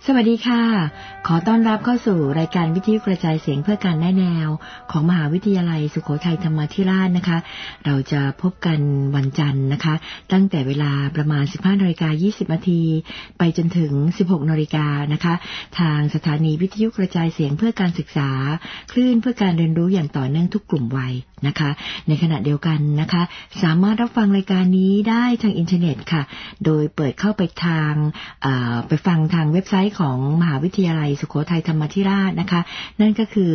สวัสดีค่ะขอต้อนรับเข้าสู่รายการวิทยุกระจายเสียงเพื่อการแนะแนวของมหาวิทยาลัยสุโขทัยธรรมาธิราชนะคะเราจะพบกันวันจันทร์นะคะตั้งแต่เวลาประมาณ 15:20 น.ไปจนถึง 16:00 น.นะคะทางสถานีวิทยุกระจายเสียงเพื่อการศึกษาคลื่นเพื่อการเรียนรู้อย่างต่อเนื่องทุกกลุ่มวัยนะคะในขณะเดียวกันนะคะสามารถรับฟังรายการนี้ได้ทางอินเทอร์เน็ตค่ะโดยเปิดเข้าไปทางไปฟังทางเว็บไซต์ของมหาวิทยาลัยสุโขทัยธรรมาธิราชนะคะนั่นก็คือ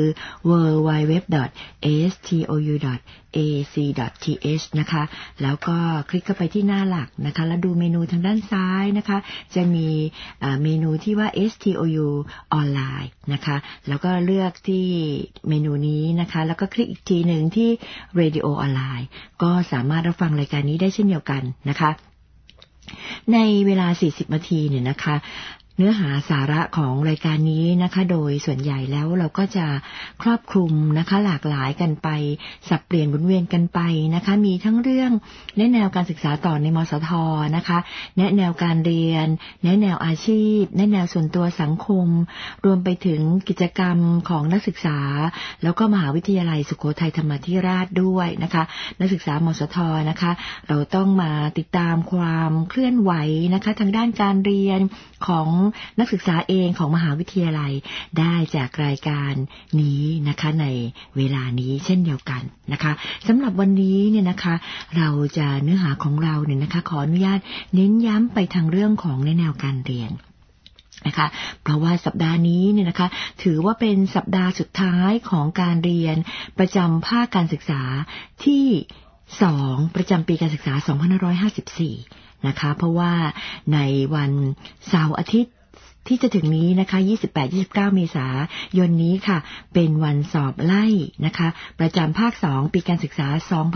www.stou.ac.th นะคะแล้วก็คลิกเข้าไปที่หน้าหลักนะคะแล้วดูเมนูทางด้านซ้ายนะคะจะมีเมนูที่ว่า STOU ออนไลน์นะคะแล้วก็เลือกที่เมนูนี้นะคะแล้วก็คลิกอีกทีหนึ่งที่ Radio ออนไลน์ก็สามารถรับฟังรายการนี้ได้เช่นเดียวกันนะคะในเวลา40 นาทีเนี่ยนะคะเนื้อหาสาระของรายการนี้นะคะโดยส่วนใหญ่แล้วเราก็จะครอบคลุมนะคะหลากหลายกันไปสับเปลี่ยนหมุนเวียนกันไปนะคะมีทั้งเรื่องแนะแนวการศึกษาต่อในมสทนะคะแนะแนวการเรียนแนะแนวอาชีพแนะแนวส่วนตัวสังคมรวมไปถึงกิจกรรมของนักศึกษาแล้วก็มหาวิทยาลัยสุโขทัยธรรมาธิราชด้วยนะคะนักศึกษามสทนะคะเราต้องมาติดตามความเคลื่อนไหวนะคะทางด้านการเรียนของนักศึกษาเองของมหาวิทยาลัยได้จากรายการนี้นะคะในเวลานี้เช่นเดียวกันนะคะสำหรับวันนี้เนี่ยนะคะเราจะเนื้อหาของเราเนี่ยนะคะขออนุญาตเน้นย้ำไปทางเรื่องของแนวการเรียนนะคะเพราะว่าสัปดาห์นี้เนี่ยนะคะถือว่าเป็นสัปดาห์สุดท้ายของการเรียนประจำภาคการศึกษาที่2ประจำปีการศึกษา2554นะคะเพราะว่าในวันเสาร์อาทิตย์ที่จะถึงนี้นะคะ 28-29 เมษายนนี้ค่ะเป็นวันสอบไล่นะคะประจำภาค2ปีการศึกษา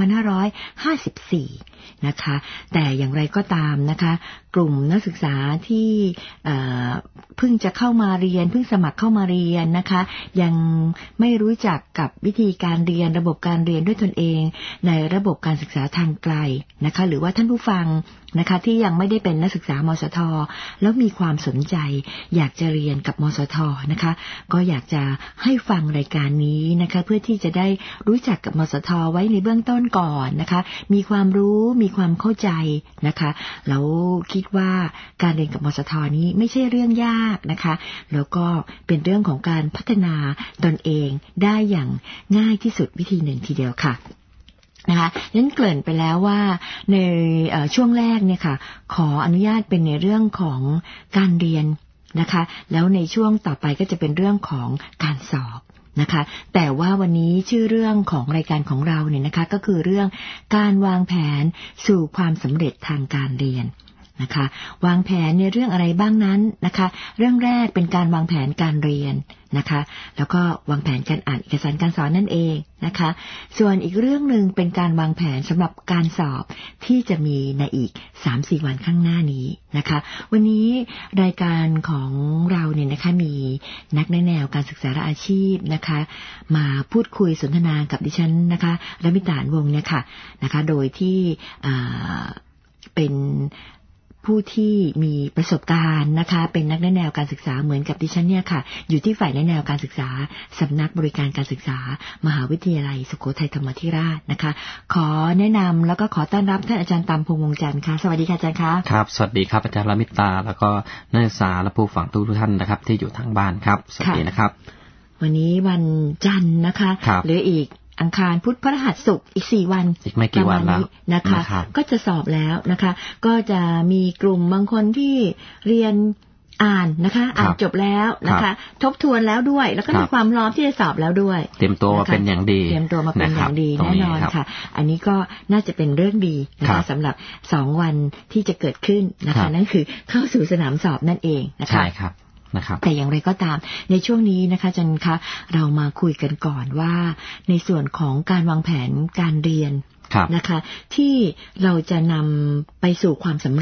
2554นะคะแต่อย่างไรก็ตามนะคะกลุ่มนักศึกษาที่เพิ่งจะเข้ามาเรียนเพิ่งสมัครเข้ามาเรียนนะคะยังไม่รู้จักกับวิธีการเรียนระบบการเรียนด้วยตนเองในระบบการศึกษาทางไกลนะคะหรือว่าท่านผู้ฟังนะคะที่ยังไม่ได้เป็นนักศึกษามสทแล้วมีความสนใจอยากจะเรียนกับมสทนะคะก็อยากจะให้ฟังรายการนี้นะคะเพื่อที่จะได้รู้จักกับมสทไว้ในเบื้องต้นก่อนนะคะมีความรู้มีความเข้าใจนะคะแล้วคิดว่าการเรียนกับมสทนี้ไม่ใช่เรื่องยากนะคะแล้วก็เป็นเรื่องของการพัฒนาตนเองได้อย่างง่ายที่สุดวิธีหนึ่งทีเดียวค่ะนะคะนั้นเกริ่นไปแล้วว่าในช่วงแรกเนี่ยค่ะขออนุญาตเป็นในเรื่องของการเรียนนะคะแล้วในช่วงต่อไปก็จะเป็นเรื่องของการสอบนะคะแต่ว่าวันนี้ชื่อเรื่องของรายการของเราเนี่ยนะคะก็คือเรื่องการวางแผนสู่ความสำเร็จทางการเรียนนะคะวางแผนในเรื่องอะไรบ้างนั้นนะคะเรื่องแรกเป็นการวางแผนการเรียนนะคะแล้วก็วางแผนการอ่านเอกสารการสอนนั่นเองนะคะส่วนอีกเรื่องนึงเป็นการวางแผนสำหรับการสอบที่จะมีในอีก 3-4 วันข้างหน้านี้นะคะวันนี้รายการของเราเนี่ยนะคะมีนักแนวการศึกษาและอาชีพนะคะมาพูดคุยสนทนากับดิฉันนะคะรัมิตา วงศ์เนี่ยค่ะนะคะโดยที่เป็นผู้ที่มีประสบการณ์นะคะเป็นนักแนวการศึกษาเหมือนกับดิฉันเนี่ยค่ะอยู่ที่ฝ่ายแนวการศึกษาสำนักบริการการศึกษามหาวิทยาลัยสุโขทัยธรรมาธิราชนะคะขอแนะนำแล้วก็ขอต้อนรับท่านอาจารย์ตามพงษ์วงศ์จันทร์ค่ะสวัสดีค่ะอาจารย์คะครับสวัสดีครับอาจารย์รัมิตาแล้วก็นักศึกษาและผู้ฟังทุกท่านนะครับที่อยู่ทางบ้านครับสวัสดีนะครับวันนี้วันจันทร์นะคะเหลืออีกอังคารพุธพฤหัสศุกร์อีก4วันอีกไม่กี่วันแล้วนะคะก็จะสอบแล้วนะคะก็จะมีกลุ่มบางคนที่เรียนอ่านนะคะอ่านจบแล้วนะคะทบทวนแล้วด้วยแล้วก็มีความพร้อมที่จะสอบแล้วด้วยเตรียมตัวมาเป็นอย่างดีเตรียมตัวมาเป็นอย่างดีแน่นอนค่ะอันนี้ก็น่าจะเป็นเรื่องดีนะคะสำหรับ2วันที่จะเกิดขึ้นนะคะนั่นคือเข้าสู่สนามสอบนั่นเองนะคะใช่ครับแต่อย่างไรก็ตามในช่วงนี้นะคะอาจารย์คะเรามาคุยกันก่อนว่าในส่วนของการวางแผนการเรียนนะคะที่เราจะนำไปสู่ความสำเร็จ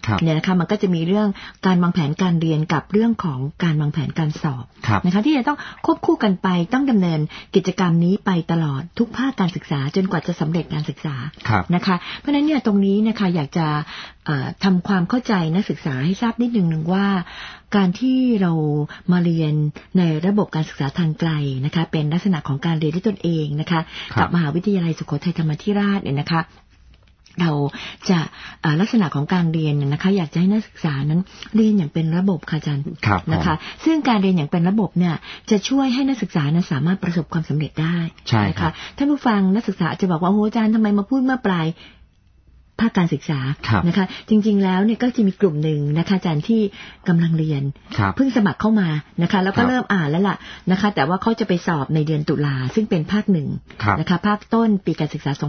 เนี่ยนะคะมันก็จะมีเรื่องการวางแผนการเรียนกับเรื่องของการวางแผนการสอบนะคะที่จะต้องควบคู่กันไปต้องดำเนินกิจกรรมนี้ไปตลอดทุกภาคการศึกษาจนกว่าจะสำเร็จการศึกษานะคะเพราะฉะนั้นเนี่ยตรงนี้นะคะอยากจะทำความเข้าใจนักศึกษาให้ทราบนิดนึงว่าการที่เรามาเรียนในระบบการศึกษาทางไกลนะคะเป็นลักษณะของการเรียนด้วยตนเองนะคะกับมหาวิทยาลัยสุโขทัยธรรมาธิราชเนี่ยนะคะเราจะลักษณะของการเรียนนะคะอยากจะให้นักศึกษานั้นเรียนอย่างเป็นระบบค่ะอาจารย์นะคะซึ่งการเรียนอย่างเป็นระบบเนี่ยจะช่วยให้นักศึกษานั้นสามารถประสบความสำเร็จได้นะคะท่านผู้ฟังนักศึกษาจะบอกว่าโอ้อาจารย์ทำไมมาพูดเมื่อปลายภาคการศึกษานะคะจริงๆแล้วเนี่ยก็จะมีกลุ่มหนึ่งนะคะอาจารย์ที่กำลังเรียนเพิ่งสมัครเข้ามานะคะแล้วก็เริ่มอ่านแล้วล่ะนะคะแต่ว่าเขาจะไปสอบในเดือนตุลาซึ่งเป็นภาคหนึ่งนะคะภาคต้นปีการศึกษา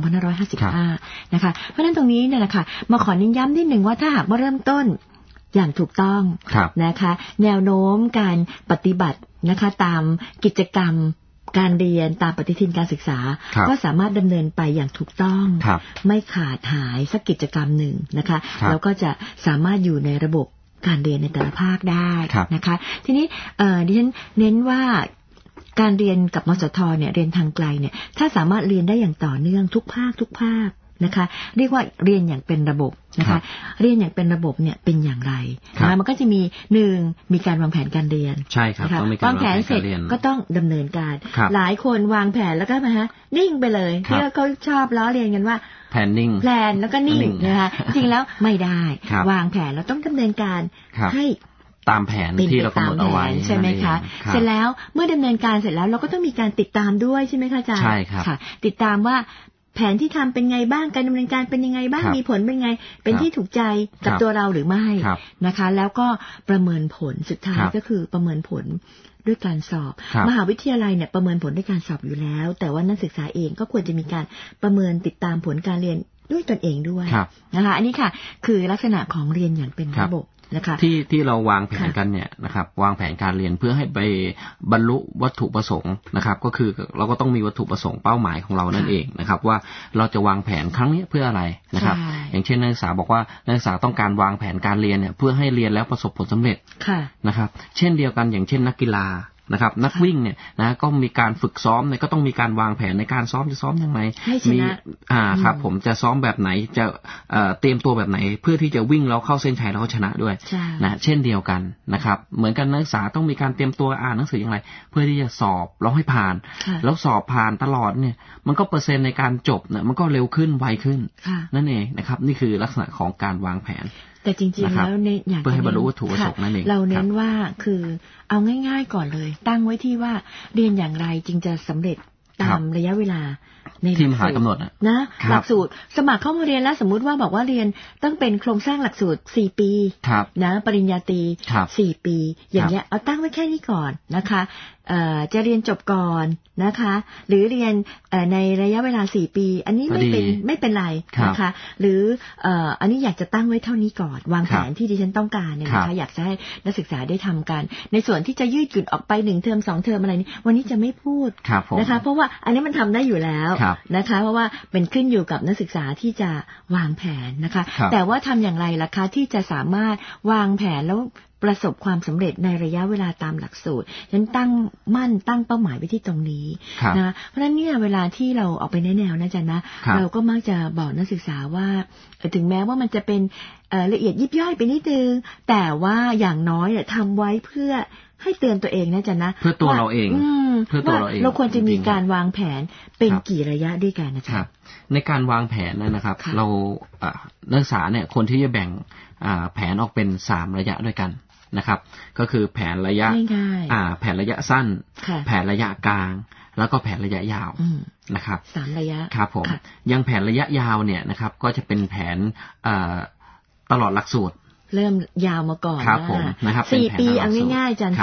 2555 นะคะเพราะฉะนั้นตรงนี้เนี่ยนะคะมาขอเน้นย้ำนิดหนึ่งว่าถ้าหากว่าเริ่มต้นอย่างถูกต้องนะคะแนวโน้มการปฏิบัตินะคะตามกิจกรรมการเรียนตามปฏิทินการศึกษาก็สามารถดำเนินไปอย่างถูกต้องไม่ขาดหายสักกิจกรรมหนึ่งนะคะแล้วก็จะสามารถอยู่ในระบบการเรียนในแต่ละภาคได้นะคะทีนี้ดิฉันเน้นว่าการเรียนกับมสทเนี่ยเรียนทางไกลเนี่ยถ้าสามารถเรียนได้อย่างต่อเนื่องทุกภาคนะคะเรียกว่าเรียนอย่างเป็นระบบนะคะเรียนอย่างเป็นระบบเนี่ยเป็นอย่างไรนะมันก็จะมี1มีการวางแผนการเรียนใช่ครับต้องมีการวางแผนเสร็จก็ต้องดำเนินการหลายคนวางแผนแล้วก็นิ่งไปเลยที่เขาชอบล้อเรียนกันว่าแผนนิ่งแผนแล้วก็นิ่งนะคะจริงแล้วไม่ได้วางแผนเราต้องดำเนินการให้ตามแผนที่เรากำหนดเอาไว้ใช่ไหมคะเสร็จแล้วเมื่อดำเนินการเสร็จแล้วเราก็ต้องมีการติดตามด้วยใช่ไหมคะอาจารย์ใช่ครับติดตามว่าแผนที่ทำเป็นไงบ้างการดำเนินการเป็นยังไงบ้างมีผลเป็นไงเป็นที่ถูกใจกับตัวเราหรือไม่นะคะแล้วก็ประเมินผลสุดท้ายก็คือประเมินผลด้วยการสอบมหาวิทยาลัยเนี่ยประเมินผลด้วยการสอบอยู่แล้วแต่ว่านักศึกษาเองก็ควรจะมีการประเมินติดตามผลการเรียนด้วยตนเองด้วยนะคะอันนี้ค่ะคือลักษณะของเรียนอย่างเป็นระบบนะคะที่เราวางแผนกันเนี่ยนะครับวางแผนการเรียนเพื่อให้ไปบรรลุวัตถุประสงค์นะครับก็คือเราก็ต้องมีวัตถุประสงค์เป้าหมายของเรานั่นเองนะครับว่าเราจะวางแผนครั้งนี้เพื่ออะไรนะครับอย่างเช่นนักศึกษาบอกว่านักศึกษาต้องการวางแผนการเรียนเนี่ยเพื่อให้เรียนแล้วประสบผลสำเร็จนะครับเช่นเดียวกันอย่างเช่นนักกีฬานะครับนักวิ่งเนี่ยนะก็มีการฝึกซ้อมเนี่ยก็ต้องมีการวางแผนในการซ้อมจะซ้อมยังไงมีครับผมจะซ้อมแบบไหนจะเตรียมตัวแบบไหนเพื่อที่จะวิ่งแล้วเข้าเส้นชัยแล้วชนะด้วยนะเช่นเดียวกันนะครับเหมือนกันนักศึกษาต้องมีการเตรียมตัวอ่านหนังสืออย่างไรเพื่อที่จะสอบแล้วให้ผ่านแล้วสอบผ่านตลอดเนี่ยมันก็เปอร์เซ็นต์ในการจบเนี่ยมันก็เร็วขึ้นไวขึ้นนั่นเองนะครับนี่คือลักษณะของการวางแผนแต่จริงๆแล้วเนี่ยอยากเพื่อให้บรรลุวัตถุประสงค์นั่นเองเราเน้นว่าคือเอาง่ายๆก่อนเลยตั้งไว้ที่ว่าเรียนอย่างไรจึงจะสำเร็จตามระยะเวลาในที่มหากำหนดนะหลักสูตรสมัครเข้ามาเรียนแล้วสมมุติว่าบอกว่าเรียนต้องเป็นโครงสร้างหลักสูตร4ปีนะปริญญาตรี4ปีอย่างเงี้ยเอาตั้งไว้แค่นี้ก่อนนะคะจะเรียนจบก่อนนะคะหรือเรียนในระยะเวลา4ปีอันนี้ไม่เป็นไรนะคะหรืออันนี้อยากจะตั้งไว้เท่านี้ก่อนวางแผนที่ดิฉันต้องการเนี่ยนะคะอยากจะให้นักศึกษาได้ทำกันในส่วนที่จะยืดหยุ่นออกไป1เทอม2เทอมอะไรนี้วันนี้จะไม่พูดนะคะเพราะว่าอันนี้มันทำได้อยู่แล้วนะคะเพราะว่าเป็นขึ้นอยู่กับนักศึกษาที่จะวางแผนนะคะแต่ว่าทำอย่างไรล่ะคะที่จะสามารถวางแผนแล้วประสบความสำเร็จในระยะเวลาตามหลักสูตรฉันตั้งมั่นตั้งเป้าหมายไว้ที่ตรงนี้นะเพราะฉะนั้นเนี่ยเวลาที่เราออกไปแนวนะจ๊ะนะเราก็มักจะบอกนักศึกษาว่าถึงแม้ว่ามันจะเป็นละเอียดยิบย่อยไปนิดนึงแต่ว่าอย่างน้อยเนี่ยทำไว้เพื่อให้เตือนตัวเองนะจ๊ะนะเพื่อตัวเราเองเพื่อตัวเราเองเราควรจะมีการวางแผนเป็นกี่ระยะด้วยกันนะจ๊ะในการวางแผนนะครับเรานักศึกษาเนี่ยคนที่จะแบ่งแผนออกเป็น3ระยะด้วยกันนะครับก็คือแผนระยะแผนระยะสั้นแผนระยะกลางแล้วก็แผนระยะยาวนะครับ 3ระยะครับผมยังแผนระยะยาวเนี่ยนะครับก็จะเป็นแผนตลอดหลักสูตรเริ่มยาวมาก่อนครับผมนะครับ 4 ปีเอาง่ายๆจัน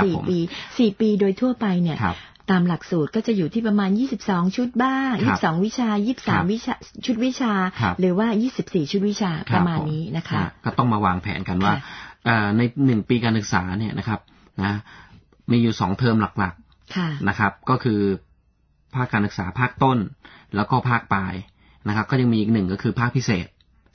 4 ปีโดยทั่วไปเนี่ยตามหลักสูตรก็จะอยู่ที่ประมาณ22ชุดบ้าง22วิชา23วิชาชุดวิชาหรือว่า24ชุดวิชาประมาณนี้นะคะก็ต้องมาวางแผนกันว่าใน1ปีการศึกษาเนี่ยนะครับนะมีอยู่2เทอมหลักๆนะครับก็คือภาคการศึกษาภาคต้นแล้วก็ภาคปลายนะครับก็ยังมีอีก1ก็คือภาคพิเศษ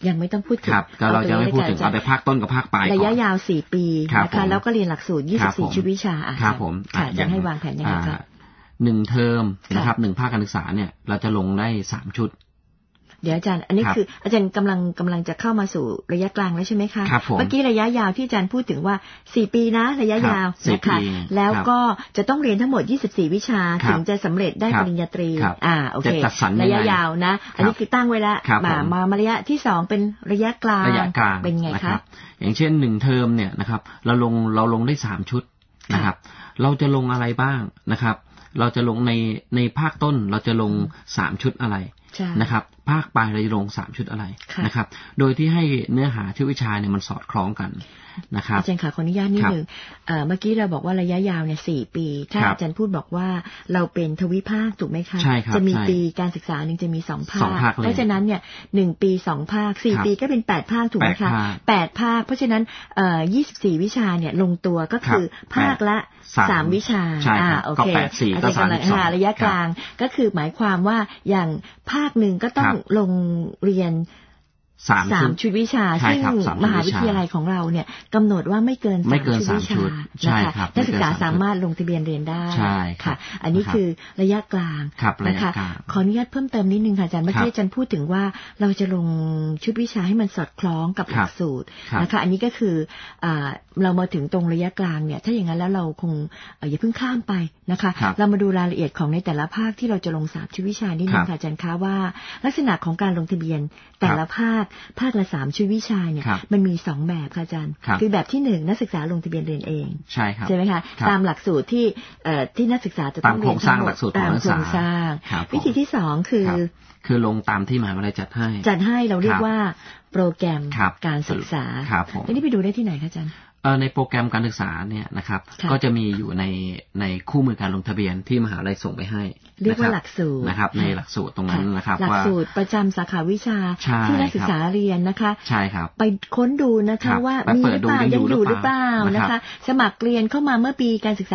ยังไม่ต้องพูดถึงเราจะไม่พูดถึงเอาแต่ภาคต้นกับภาคปลายระยะยาว4 ปีนะคะแล้วก็เรียนหลักสูตร24ชุดวิชาครับผมจะให้วางแผนยังไงครับ 1เทอมนะครับ1ภาคการศึกษาเนี่ยเราจะลงได้3ชุดเดี๋ยวอาจารย์อันนี้คืออาจารย์กำลังจะเข้ามาสู่ระยะกลางแล้วใช่ไหมคะเมื่อกี้ระยะยาวที่อาจารย์พูดถึงว่า4 ปีนะระยะยาวนะคะแล้วก็จะต้องเรียนทั้งหมด24วิชาถึงจะสำเร็จได้ปริญญาตรีโอเคระยะยาวนะอันนี้คือตั้งไว้แล้วมาระยะที่2เป็นระยะกลางเป็นไงคะอย่างเช่น1เทอมเนี่ยนะครับเราลงได้3ชุดนะครับเราจะลงอะไรบ้างนะครับเราจะลงในภาคต้นเราจะลง3ชุดอะไรนะครับภาคปลายเราจะลง3ชุดอะไรนะครับโดยที่ให้เนื้อหาชื่อวิชาเนี่ยมันสอดคล้องกันนะครับอาจารย์ค่ะขออนุญาตนิดนึงเมื่อกี้เราบอกว่าระยะยาวเนี่ย4 ปีถ้าอาจารย์พูดบอกว่าเราเป็นทวิภาคถูกไหมคะจะมีปีการศึกษาหนึ่งจะมี2 ภาคเพราะฉะนั้นเนี่ย1 ปี2 ภาค4 ปีก็เป็น8 ภาคถูกไหมคะ8 ภาคเพราะฉะนั้น24วิชาเนี่ยลงตัวก็คือภาคละ3 วิชาโอเคอาจารย์กำลังระยะกลางก็คือหมายความว่าอย่างภาคหนึ่งก็ต้องลงเรียน3 ชุดวิชาซึ่งมหาวิทยาลัยของเราเนี่ยกำหนดว่าไม่เกิน3 ชุดวิชานะคะนักศึกษาสามารถลงทะเบียนเรียนได้ค่ะอันนี้คือระยะกลางนะคะขออนุญาตเพิ่มเติมนิดนึงค่ะอาจารย์เมื่อกี้อาจารย์พูดถึงว่าเราจะลงชุดวิชาให้มันสอดคล้องกับหลักสูตรนะคะอันนี้ก็คือเรามาถึงตรงระยะกลางเนี่ยถ้าอย่างนั้นแล้วเราคงอย่าเพิ่งข้ามไปนะคะเรามาดูรายละเอียดของในแต่ละภาคที่เราจะลง3 ชุดวิชานิดนึงค่ะอาจารย์คะว่าลักษณะของการลงทะเบียนแต่ละภาคละ3 ชุดวิชาเนี่ยมันมี2 แบบค่ะอาจารย์คือแบบที่1นักศึกษาลงทะเบียนเรียนเองใช่ไหมคะตามหลักสูตรที่นักศึกษาจะต้องเรียนทั้งหมดตามโครงสร้างวิธีที่2คือลงตามที่มหาวิทยาลัยจัดให้เราเรียกว่าโปรแกรมการศึกษาทีนี้ไปดูได้ที่ไหนคะอาจารย์ในโปรแกรมการศึกษาเนี่ยนะครับก็จะมีอยู่ในคู่มือการลงทะเบียนที่มหาวิทยาลัยส่งไปให้เรียกว่าหลักสูตรนะครับในหลักสูตรตรงนั้นนะครับหลักสูตรประจำสาขาวิชาที่นักศึกษาเรียนนะคะใช่ครับไปค้นดูนะคะว่ามีหรือเปล่ายังอยู่หรือเปล่านะคะสมัครเรียนเข้ามาเมื่อปีการศึกษา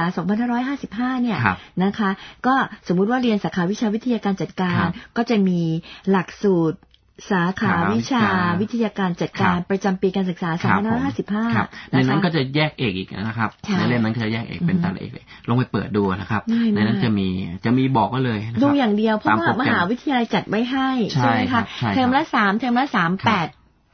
2555เนี่ยนะคะก็สมมุติว่าเรียนสาขาวิชาวิทยาการจัดการก็จะมีหลักสูตรสาขาวิชาวิทยาการจัดการประจำปีการศึกษา2555 ในนั้นก็จะแยกเอกอีกนะครับในเล่มนั้นจะแยกเอกเป็นแต่ละเอกเลยลงไปเปิดดูนะครับในนั้นจะมีบอกก็เลยดูอย่างเดียวเพราะว่ามหาวิทยาลัยจัดไว้ให้ใช่ไหมคะเทอมละ3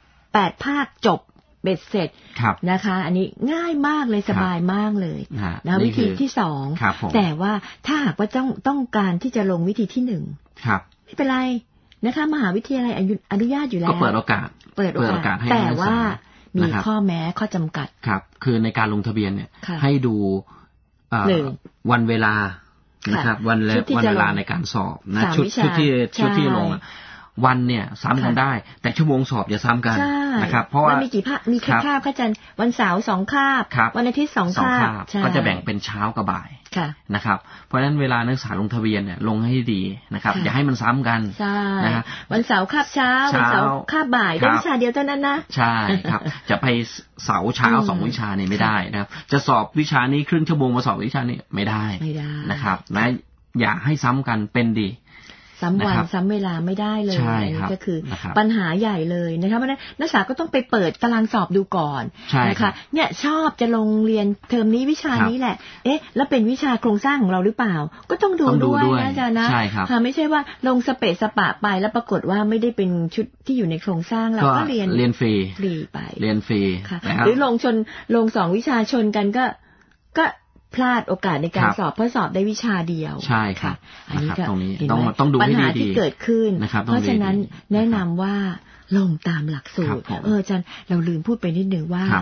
8 ภาคจบเบ็ดเสร็จนะคะอันนี้ง่ายมากเลยสบายมากเลยนะวิธีที่2แต่ว่าถ้าหากว่าต้องการที่จะลงวิธีที่1ไม่เป็นไรนะคะมหาวิทยาลัยอนุญาตอยู่แล้วก็เปิดโอกาสให้แต่ว่ามีข้อแม้ข้อจำกัดครับคือในการลงทะเบียนเนี่ยให้ดูวันเวลานะครับวันเวลาในการสอบนะชุดที่ลงวันเนี่ยซ้ำกันได้แต่ชั่วโมงสอบอย่าซ้ำกันนะครับเพราะว่ามีกี่ภาคมีคาบค่ะอาจารย์วันเสาร์2 คาบวันอาทิตย์2 คาบก็จะแบ่งเป็นเช้ากับบ่ายนะครับเพราะฉะนั้นเวลานักศึกษาลงทะเบียนเนี่ยลงให้ดีนะครับอย่าให้มันซ้ำกันนะวันเสาร์คาบเช้าวันเสาร์คาบบ่ายได้วิชาเดียวเท่านั้นนะใช่ครับจะไปเสาร์เช้า2 วิชาเนี่ยไม่ได้นะครับจะสอบวิชานี้ครึ่งชั่วโมงมาสอบวิชานี้ไม่ได้นะครับนะอย่าให้ซ้ำกันเป็นดีซ้ำวันซ้ำเวลาไม่ได้เลยนี่ก็คือปัญหาใหญ่เลยนะคะเพราะฉะนั้นนักศึกษาก็ต้องไปเปิดตารางสอบดูก่อนนะคะเนี่ยชอบจะลงเรียนเทอมนี้วิชานี้แหละแล้วเป็นวิชาโครงสร้างของเราหรือเปล่าก็ต้องดูด้วยนะอาจารย์นะไม่ใช่ว่าลงสเปะสปะไปแล้วปรากฏว่าไม่ได้เป็นชุดที่อยู่ในโครงสร้างเราก็เรียนฟรีไปเรียนฟรีหรือลง2 วิชาชนกันก็พลาดโอกาสในการสอบเพราะสอบได้วิชาเดียวใช่ค่ะอันนี้ก็ต้องดูปัญหาที่เกิดขึ้นเพราะฉะนั้นแนะนำว่าลงตามหลักสูตรอาจารย์เราลืมพูดไปนิดนึงว่า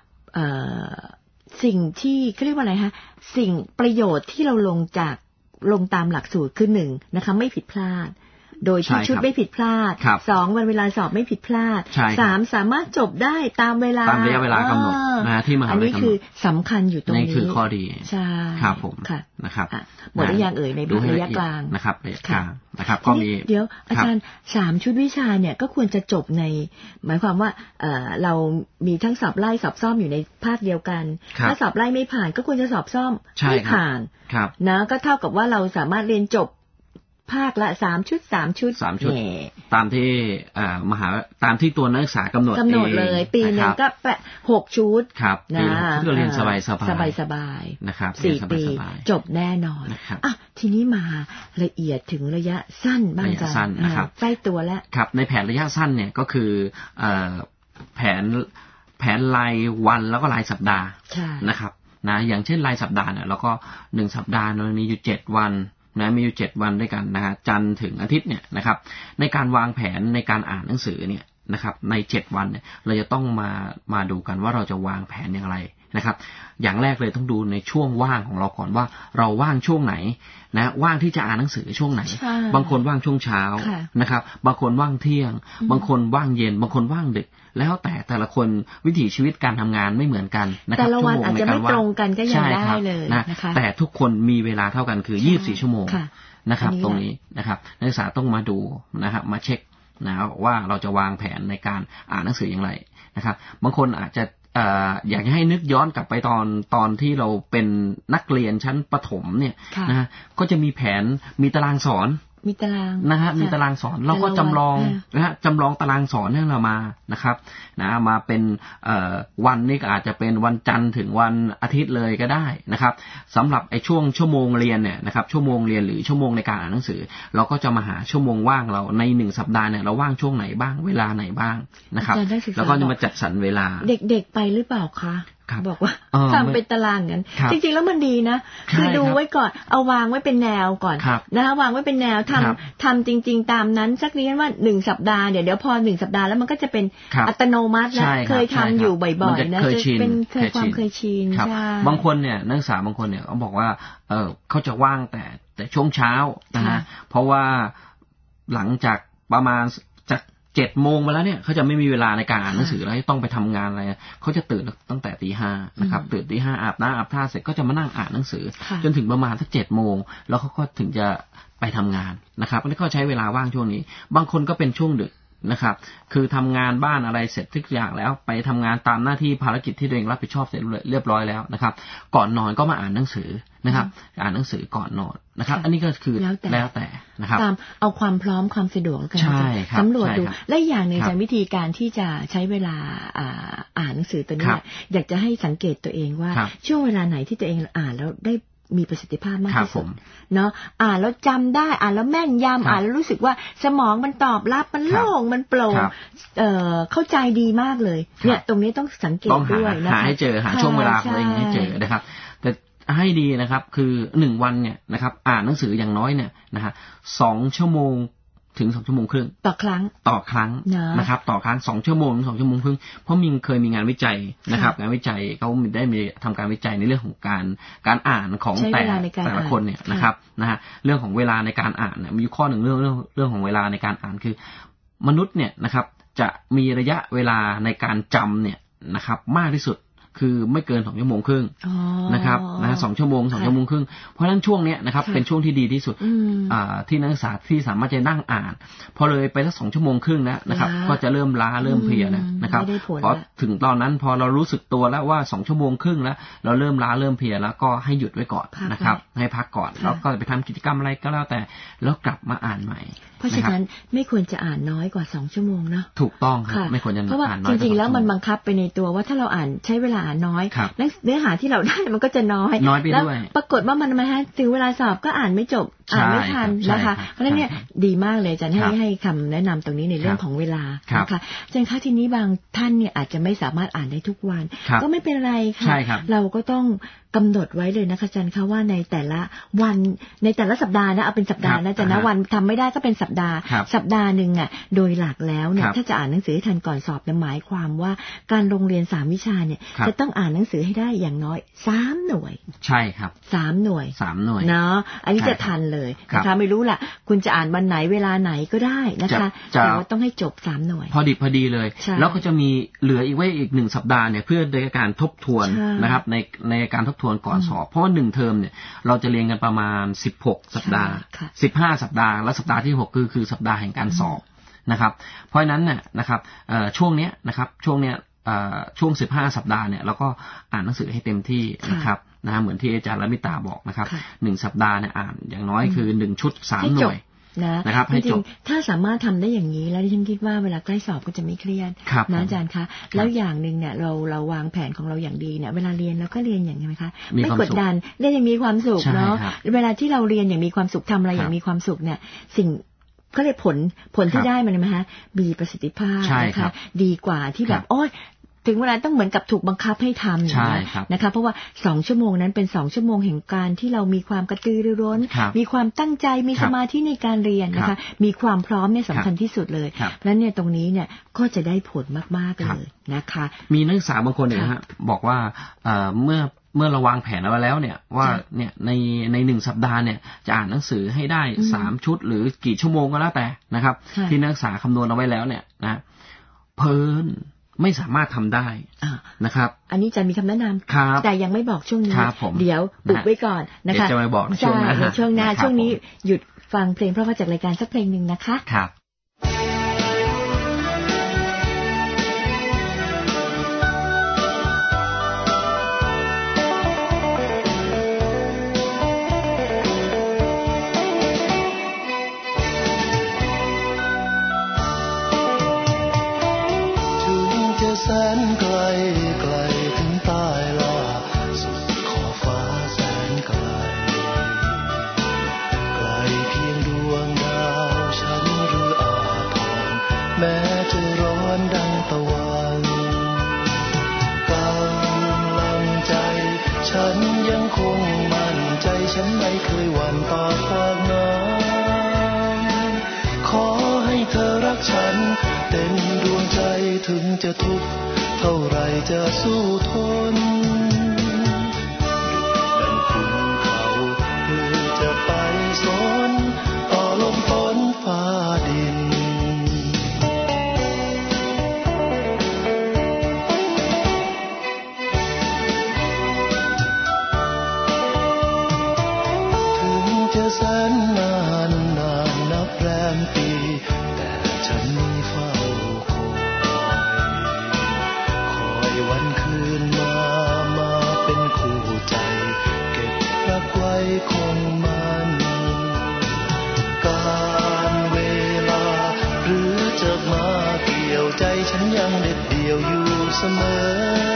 สิ่งที่เขาเรียกว่าอะไรคะสิ่งประโยชน์ที่เราลงตามหลักสูตรคือ1นะคะไม่ผิดพลาดโดยที่ชุดไม่ผิดพลาด2วันเวลาสอบไม่ผิดพลาด3สามารถจบได้ตามเวลาระยะเวลากำหนดนะที่มหาวิทยาลัยกำหนดอันนี้คือสำคัญอยู่ตรงนี้นี่คือข้อดีใช่ครับผมนะครับหมดหรือยังในระยะกลางนะครับระยะกลางนะครับก็มีเดี๋ยวอาจารย์3 ชุดวิชาเนี่ยก็ควรจะจบในหมายความว่าเรามีทั้งสอบไล่สอบซ่อมอยู่ในภาคเดียวกันถ้าสอบไล่ไม่ผ่านก็ควรจะสอบซ่อมไม่ผ่านนะก็เท่ากับว่าเราสามารถเรียนจบภาคละ3 ชุด3 ชุดตามที่ตามที่ตัวนักศึกษากำหนดเลยปีนึงก็6 ชุดนะเพื่อเรียนสบายนะครับ4 ปีจบแน่นอนทีนี้มาละเอียดถึงระยะสั้นบ้างจ้ะใกล้ตัวแล้วครับในแผนระยะสั้นเนี่ยก็คือแผนรายวันแล้วก็รายสัปดาห์นะครับนะอย่างเช่นรายสัปดาห์เนี่ยเราก็1สัปดาห์มีอยู่7วันนะมีอยู่7วันด้วยกันนะฮะจันทร์ถึงอาทิตย์เนี่ยนะครับในการวางแผนในการอ่านหนังสือเนี่ยนะครับใน7วันเนี่ยเราจะต้องมาดูกันว่าเราจะวางแผนอย่างไรนะครับอย่างแรกเลยต้องดูในช่วงว่างของเราก่อนว่าเราว่างช่วงไหนนะว่างที่จะอ่านหนังสือช่วงไหนบางคนว่างช่วงเช้านะครับบางคนว่างเที่ยงบางคนว่างเย็นบางคนว่างดึกแล้วแต่ละคนวิถีชีวิตการทำงานไม่เหมือนกันนะครับแต่ละวันอาจจะไม่ตรงกันก็ยังได้เลยนะคะแต่ทุกคนมีเวลาเท่ากันคือ24ชั่วโมงนะครับตรงนี้นะครับนักศึกษาต้องมาดูนะครับมาเช็คนะว่าเราจะวางแผนในการอ่านหนังสืออย่างไรนะครับบางคนอาจจะอยากให้นึกย้อนกลับไปตอนที่เราเป็นนักเรียนชั้นประถมเนี่ยนะฮะก็จะมีแผนมีตารางสอนมีตารางนะฮะมีตารางสอนเราก็จำลองนะฮะจำลองตารางสอนให้เรามานะครับนะมาเป็นวันนี้ก็อาจจะเป็นวันจันทร์ถึงวันอาทิตย์เลยก็ได้นะครับสำหรับไอ้ช่วงชั่วโมงเรียนเนี่ยนะครับชั่วโมงเรียนหรือชั่วโมงในการอ่านหนังสือเราก็จะมาหาชั่วโมงว่างเราใน1สัปดาห์เนี่ยเราว่างช่วงไหนบ้างเวลาไหนบ้างนะครับแล้วก็จะมาจัดสรรเวลาเด็กๆไปหรือเปล่าคะบอกว่าทำเป็นตารางกันจริงๆแล้วมันดีนะคือดูไว้ก่อนเอาวางไว้เป็นแนวก่อนนะคะวางไว้เป็นแนวทำจริงๆตามนั้นสักนี้ว่า1สัปดาห์เดี๋ยวพอ1สัปดาห์แล้วมันก็จะเป็นอัตโนมัติแล้วเคยทำอยู่บ่อยๆนะจะเป็นความเคยชินใช่บางคนเนี่ยนักศึกษาบางคนเนี่ยเขาบอกว่าเขาจะว่างแต่ช่วงเช้านะฮะเพราะว่าหลังจากประมาณ7 โมงไปแล้วเนี่ยเขาจะไม่มีเวลาในการอ่านหนังสือแล้วต้องไปทำงานอะไรเขาจะตื่นตั้งแต่ตี 5นะครับตื่นตี 5อาบน้ำอาบท่าเสร็จก็จะมานั่งอ่านหนังสือจนถึงประมาณสัก7 โมงแล้วเขาก็ถึงจะไปทำงานนะครับแล้วก็ใช้เวลาว่างช่วงนี้บางคนก็เป็นช่วงดึกนะครับคือทำงานบ้านอะไรเสร็จทุกอย่างแล้วไปทำงานตามหน้าที่ภารกิจที่ตัวเองรับผิดชอบเสร็จเรียบร้อยแล้วนะครับก่อนนอนก็มาอ่านหนังสือนะครับอ่านหนังสือก่อนนอนนะครับอันนี้ก็คือแล้วแต่นะครับตามเอาความพร้อมความสะดวกกันสำรวจดูและอย่างหนึ่งจากวิธีการที่จะใช้เวลาอ่านหนังสือตัวนี้อยากจะให้สังเกตตัวเองว่าช่วงเวลาไหนที่ตัวเองอ่านแล้วได้มีประสิทธิภาพมากที่สุดเนาะอ่านแล้วจำได้อ่านแล้วแม่นยำอ่านแล้วรู้สึกว่าสมองมันตอบรับมันโล่งมันโปร่งเข้าใจดีมากเลยเนี่ยตรงนี้ต้องสังเกตด้วยนะคะหาให้เจอหาช่วงเวลาของตัวเองให้เจอนะครับแต่ให้ดีนะครับคือ1วันเนี่ยนะครับอ่านหนังสืออย่างน้อยเนี่ยนะฮะ2 ชั่วโมงถึง2 ชั่วโมงครึ่งต่อครั้งนะครับต่อครั้ง2 ชั่วโมงถึง2 ชั่วโมงครึ่งเพราะเคยมีงานวิจัยนะครับงานวิจัยเขาได้มีทำการวิจัยในเรื่องของการอ่านของแต่ละคนเนี่ยนะครับนะฮะเรื่องของเวลาในการอ่านเนี่ยมีข้อหนึ่งเรื่องของเวลาในการอ่านคือมนุษย์เนี่ยนะครับจะมีระยะเวลาในการจำเนี่ยนะครับมากที่สุดคือไม่เกิน2 ชั่วโมงครึ่งนะครับนะ2 ชั่วโมง2 ชั่วโมงครึ่งเพราะฉะนั้นช่วงนี้นะครับเป็นช่วงที่ดีที่สุดที่นักศึกษาที่สามารถจะนั่งอ่านพอเลยไปสัก2 ชั่วโมงครึ่งนะครับก็จะเริ่มล้าเริ่มเพลียนะครับพอถึงตอนนั้นพอเรารู้สึกตัวแล้วว่า2 ชั่วโมงครึ่งแล้วเราเริ่มล้าเริ่มเพลียแล้วก็ให้หยุดไว้ก่อนนะครับให้พักก่อนแล้วก็ไปทำกิจกรรมอะไรก็แล้วแต่แล้วกลับมาอ่านใหม่เพราะฉะนั้นไม่ควรจะอ่านน้อยกว่า2 ชั่วโมงเนาะถูกต้องครับไม่ควรจะอ่านน้อยกว่าเพราะว่าจริงๆแล้วมันบังคับไปในตัวว่าถ้าเราอ่านใช้เวลาน้อยเนื้อหาที่เราได้มันก็จะน้อยไปด้วยปรากฏว่ามันถึงเวลาสอบก็อ่านไม่จบอ่านไม่ทันนะคะเพราะฉะนั้นเนี่ยดีมากเลยอาจารย์ให้คำแนะนำตรงนี้ในเรื่องของเวลานะคะอาจารย์คะทีนี้บางท่านเนี่ยอาจจะไม่สามารถอ่านได้ทุกวันก็ไม่เป็นไรค่ะเราก็ต้องกำหนดไว้เลยนะคะอาจารย์คะว่าในแต่ละวันในแต่ละสัปดาห์นะเอาเป็นสัปดาห์นะอาจารย์นะวันทำไม่ได้ก็เป็นสัปดาห์นึงอ่ะโดยหลักแล้วเนี่ยถ้าจะอ่านหนังสือให้ทันก่อนสอบเนี่ยหมายความว่าการโรงเรียน3 วิชาเนี่ยจะต้องอ่านหนังสือให้ได้อย่างน้อย3 หน่วยใช่ครับ 3 หน่วยเนาะอันนี้จะทันเลยนะคะไม่รู้ล่ะคุณจะอ่านวันไหนเวลาไหนก็ได้นะคะแต่ว่าต้องให้จบ3 หน่วยพอดีเลยแล้วก็จะมีเหลืออีก1 สัปดาห์เนี่ยเพื่อในการทบทวนนะครับในการทบทวนก่อนสอบเพราะว่า1 เทอมเนี่ยเราจะเรียนกันประมาณ16 สัปดาห์15 สัปดาห์และสัปดาห์ที่6คือสัปดาห์แห่งการสอบนะครับเพราะฉะนั้นเนี่ยนะครับช่วงเนี้ยนะครับช่วง15 สัปดาห์เนี่ยเราก็อ่านหนังสือให้เต็มที่นะครับนะเหมือนที่อาจารย์ละมิตาบอกนะครับ1 สัปดาห์เนี่ยอ่านอย่างน้อยคือ1 ชุด3 หน่วยนะครับให้จบถ้าสามารถทำได้อย่างนี้แล้วดิฉันคิดว่าเวลาใกล้สอบก็จะไม่เครียดนะอาจารย์คะแล้วอย่างนึงเนี่ยเราวางแผนของเราอย่างดีเนี่ยเวลาเรียนเราก็เรียนอย่างไรคะไม่กดดันเรียนอย่างมีความสุขเนาะเวลาที่เราเรียนอย่างมีความสุขทำอะไรอย่างมีความสุขเนี่ยสิ่งก็เลยผลที่ได้มันนะคะมีประสิทธิภาพนะคะดีกว่าที่แบบโอ๊ยถึงเวลาต้องเหมือนกับถูกบังคับให้ทำอย่างนี้นะคะเพราะว่า2 ชั่วโมงนั้นเป็น2 ชั่วโมงแห่งการที่เรามีความกระตือรือร้นมีความตั้งใจมีสมาธิในการเรียนนะคะมีความพร้อมเนี่ยสำคัญที่สุดเลยแล้วเนี่ยตรงนี้เนี่ยก็จะได้ผลมากๆเลยนะคะมีนักศึกษาบางคนเนี่ยฮะบอกว่าเมื่อเราวางแผนเอาไว้แล้วเนี่ยว่าเนี่ยใน1 สัปดาห์เนี่ยจะอ่านหนังสือให้ได้3 ชุดหรือกี่ชั่วโมงก็แล้วแต่นะครับที่นักศึกษาคำนวณเอาไว้แล้วเนี่ยนะเพลินไม่สามารถทำได้นะครับอันนี้จะมีคำแนะนำแต่ยังไม่บอกช่วงนี้เดี๋ยวบุกไว้ก่อนนะคะจะมาบอกในช่วงหน้าช่วงนี้หยุดฟังเพลงเพราะว่าจากรายการสักเพลงนึงนะคะครับแสนไกลไกลถึงใต้ล่าสุดขอบฟ้าแสนไกลไกลเพียงดวงดาวฉันหรืออาทรแม้จะร้อนดังตะวันกำลังใจฉันยังคงมั่นใจฉันไม่เคยหวั่นต่อความหนาวขอให้เธอรักฉันเต็มดวงใจถึงจะทุกข์เท่าไรจะสู้ทนดังคุณเขาเพื่อจะไปสนต่อลมฝนฟ้าดินถึงจะแสนนานนับแรมปีแต่ฉันมีเฝ้าวันคืนมาเป็นคู่ใจเก็บรักไว้คงมันการเวลาหรือจะมาเกี่ยวใจฉันยังเด็ดเดี่ยวอยู่เสมอ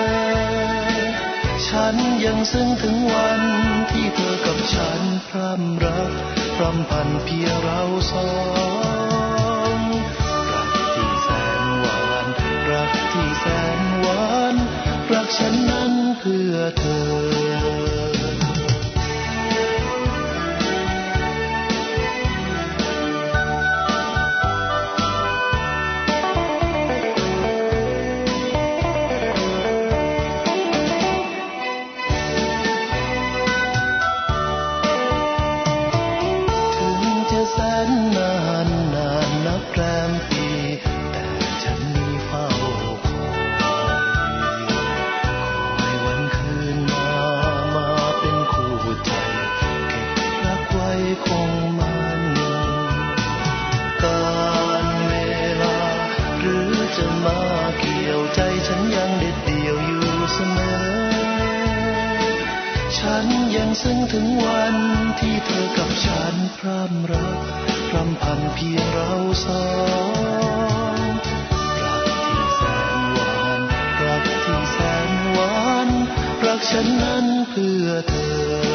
ฉันยังซึ้งถึงวันที่เธอกับฉันพร่ำรักพร่ำพันเพียงเราสองรักที่แสนหวานรักที่แสนหวานรักฉันนั้นเพื่อเธอถึงจะแสนนานนับแรมปีแต่ฉันมีเฝ้าคงมันการเวลาหรือจะมาเกี่ยวใจฉันยังเด็ดเดี่ยวอยู่เสมอฉันยังซึ้งถึงวันที่เธอกับฉันพร่ำรักพร่ำพันเพียงเราสองรักที่แสนหวานรักที่แสนหวานรักฉันนั้นเพื่อเธอ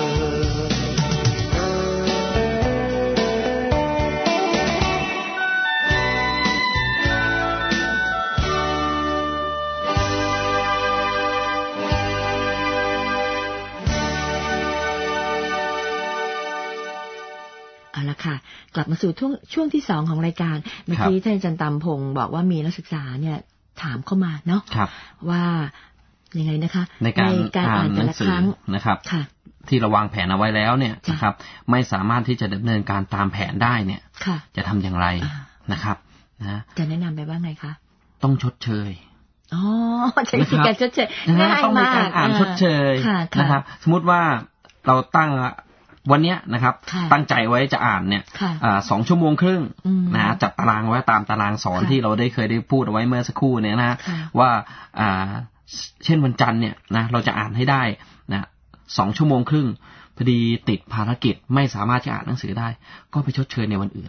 กลับมาสู่ช่วงที่2ของรายการเมื่อกี้ท่านอาจารย์ตำพงศ์บอกว่ามีนักศึกษาเนี่ยถามเข้ามาเนาะว่ายังไงนะคะในการอ่านแต่ละครั้งนะครับที่เราวางแผนเอาไว้แล้วเนี่ยนะครับไม่สามารถที่จะดำเนินการตามแผนได้เนี่ยจะทำอย่างไรนะครับนะจะแนะนำไปว่าไงคะต้องชดเชยใช้วิธีการชดเชยง่ายมากต้องมีการอ่านชดเชยนะครับสมมติว่าเราตั้งวันนี้นะครับตั้งใจไว้จะอ่านเนี่ย2 ชั่วโมงครึ่งนะจัดตารางไว้ตามตารางสอนที่เราเคยได้พูดเอาไว้เมื่อสักครู่เนี่ยนะว่าเช่นวันจันทร์เนี่ยนะเราจะอ่านให้ได้นะ2 ชั่วโมงครึ่งพอดีติดภารกิจไม่สามารถจะอ่านหนังสือได้ก็ไปชดเชยในวันอื่น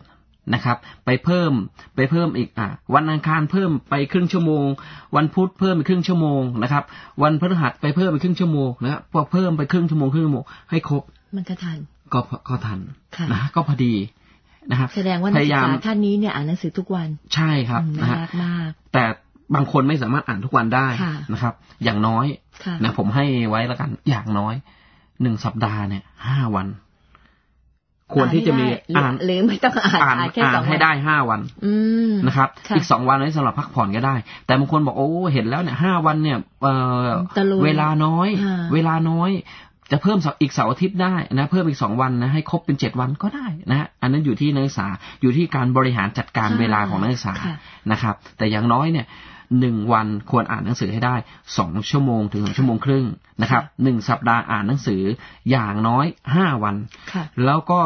นะครับไปเพิ่มอีกวันอังคารเพิ่มไปครึ่งชั่วโมงวันพุธเพิ่มไปครึ่งชั่วโมงนะครับวันพฤหัสไปเพิ่มไปครึ่งชั่วโมงนะครับพอเพิ่มไปครึ่งชั่วโมงให้ครบมันจะทันก็ทันนะก็พอดีนะครับแสดงว่านักศึกษาท่านนี้เนี่ยอ่านหนังสือทุกวันใช่ครับนะฮะมากแต่บางคนไม่สามารถอ่านทุกวันได้นะครับอย่างน้อยนะผมให้ไว้แล้วกันอย่างน้อย1 สัปดาห์เนี่ย5 วันควรที่จะมีอ่านหรือไม่ต้องอ่านแค่2 วันให้ได้5 วันนะครับอีก2 วันไว้สำหรับพักผ่อนก็ได้แต่บางคนบอกโอ้เห็นแล้วเนี่ย5 วันเนี่ยเวลาน้อยจะเพิ่มอีกเสาร์อาทิตย์ได้นะเพิ่มอีก2 วันนะให้ครบเป็น7 วันก็ได้นะอันนั้นอยู่ที่นักศึกษาอยู่ที่การบริหารจัดการเวลาของนักศึกษานะครับแต่อย่างน้อยเนี่ย1 วันควรอ่านหนังสือให้ได้2 ชั่วโมงถึง2 ชั่วโมงครึ่งนะครับ1 สัปดาห์อ่านหนังสืออย่างน้อย5 วันแล้วก็